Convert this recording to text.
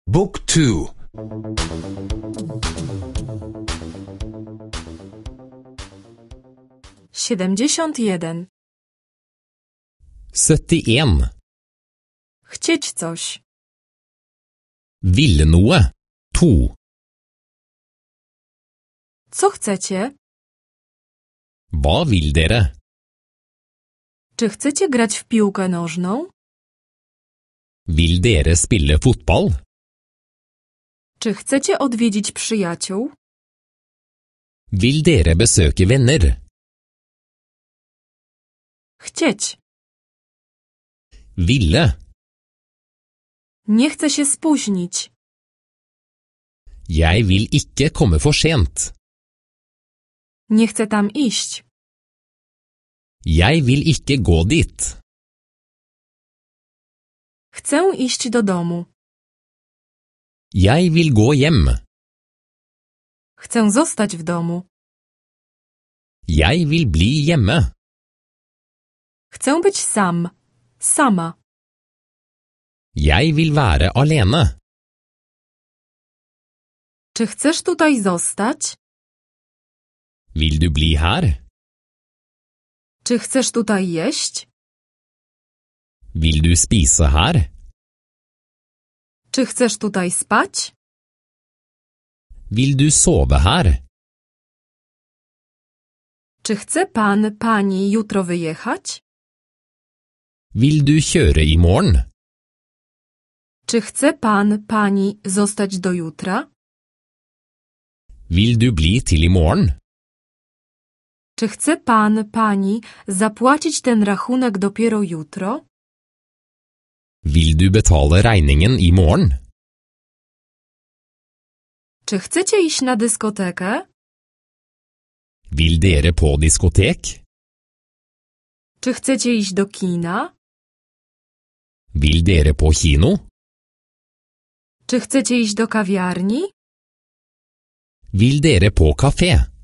Book 2. 71. 71. Chcieć coś. Ville noe. 2. Co chcecie? Hva vil dere? Czy chcecie grać w piłkę nożną? Vil dere spille fotball? Czy chcecie odwiedzić przyjaciół? Vil dere besøke venner? Chcieć. Ville. Nie chcę się spóźnić. Jeg vil ikke komme for sent. Nie chcę tam iść. Jeg vil ikke gå dit. Chcę iść do domu. Jeg vil gå hjem. Chcę zostać w domu. Jeg vil bli hjemme. Chcę być sam. Sama. Jeg vil være alene. Czy chcesz tutaj zostać? Vil du bli her? Czy chcesz tutaj jeść? Vil du spise her? Czy chcesz tutaj spać? Vil du sove her? Czy chce pan, pani jutro wyjechać? Vil du kjøre i morgen? Czy chce pan, pani zostać do jutra? Vil du bli til i morgen? Czy chce pan, pani zapłacić ten rachunek dopiero jutro? Vil du betale regningen i morgen? Czy chcecie iść na dyskotekę? Vil dere på diskotek? Czy chcecie iść do kina? Vil dere på kino? Czy chcecie iść do kawiarni? Vil dere på kafé?